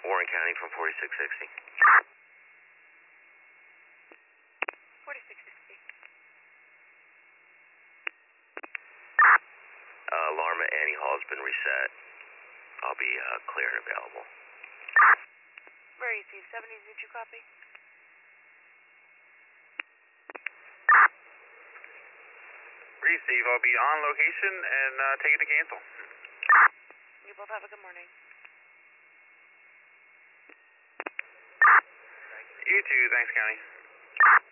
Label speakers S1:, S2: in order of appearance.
S1: Warren County from 4660.
S2: 4660.
S1: Alarm at Annie Hall has been reset. I'll be clear and available.
S2: Receive 70, did you copy?
S3: Receive, I'll be on location and take it to cancel.
S2: You both have a good morning.
S3: You too, thanks, County.